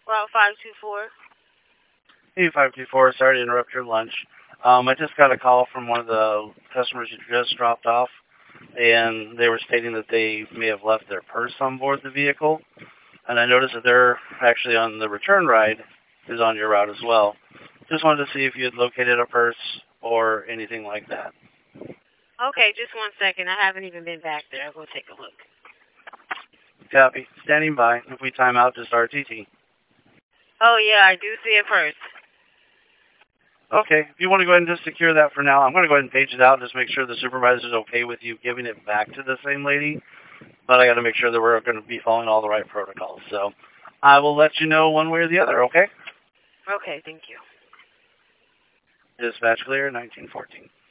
Route 524. Hey, 524, sorry to interrupt your lunch. I just got a call from one of the customers you just dropped off, and they were stating that they may have left their purse on board the vehicle. And I noticed that they're actually on the return ride is on your route as well. Just wanted to see if you had located a purse or anything like that. Okay, just 1 second. I haven't even been back there. I'll go take a look. Copy. Standing by. If we time out, just RTT. Oh, yeah, I do see it first. Okay, if you want to go ahead and just secure that for now, I'm going to go ahead and page it out and just make sure the supervisor's okay with you giving it back to the same lady. But I got to make sure that we're going to be following all the right protocols. So I will let you know one way or the other, okay? Okay, thank you. Dispatch clear, 1914.